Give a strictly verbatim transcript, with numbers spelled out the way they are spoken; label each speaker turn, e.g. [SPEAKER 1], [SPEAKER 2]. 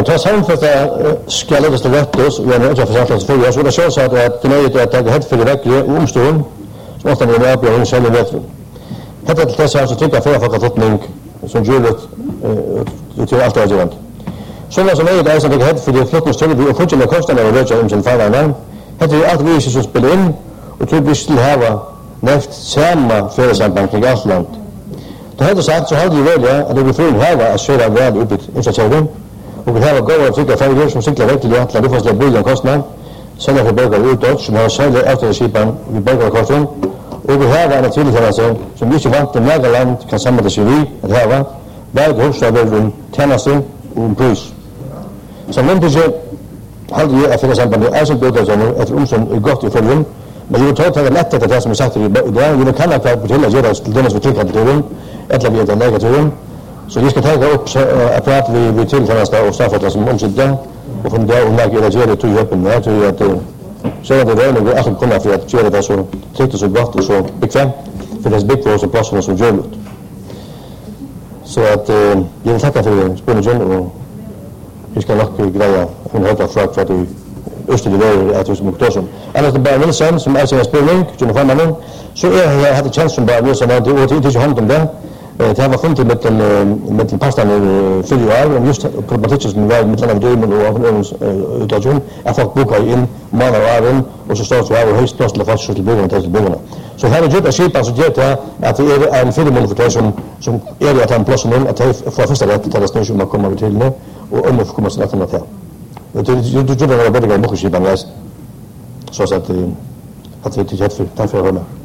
[SPEAKER 1] Men ta samfunnet skal legges til rettes, og gjerne ikke for samfunnet for så er det selvsagt at det er nøyet at det er helt for vekkelig omstående, som ofte er med å selv i vetren. Dette er til disse her som trykker for folk har tøtning, som gjør det til alt avgjørende. Sånn som er det som ligger helt for de flottens tilby og fortsatt med kostnader og rødger om sin farveiene. Dette er alt vi som spiller inn, og tror vi skal ha neft samme fellesamband kring alt land. Det hadde sagt, så hadde vi veldig at det blir fri her å kjøre vel opp i innsatskjøren, og vi har gode og trygge ferger som sikler virkelig at det får bolig en kostnad, sender for borgere utåt, som har særlig avtaleskipene ved borgerkorten, og vi har en tilhørelse som vi ikke vant til nærmere land kan samle seg vi, at det her bare hovedstader om tjeneste og om pris. Som min ikke hadde jeg at fellessambandet er som bødelsene etter omsorg er godt i følgen, men jeg vil ta til lett etter det som er sagt i dag. Jeg vil kalle hver på til å gjøre til denne som er trygghet til turen, etter vi er den negativen. Så jeg skal ta det opp apparat vi, vi tiltjeneste og staffetter som omsitter, og for det om jeg er gjør det til hjelpen. Jeg tror at så er det røyne og alt kunne for at gjøre det så trygt og så godt og så bekvemt, for det er bygd for oss og plassene som gjør det. Så at jeg vil takke for spørsmålet, og vi skal nok greie en høyde fra at vi østlige løyer at vi som Muktåsson. Ellers det er bare Nilsen som er sin spørning, June Formannen, så er jeg hadde kjent som bare Nilsen, og det er ikke hånd om det. Det har vært funnet med til pastene fire år, og just problematikken som var med denne drømmen og avhørens utasjon, er folk boka inn måneder og åren, og så står det av høyst plass til faktisk til byggene til byggene. Så her er gjort av skipen som gjør til at det er en firmål for det som, som er i at han plassen om, at de får første rett til det snøy som man kommer til nå, og om å få komme seg etter til. Det tror jeg var bedre enn bokkeskipen, så at det er helt for, takk for å høre med.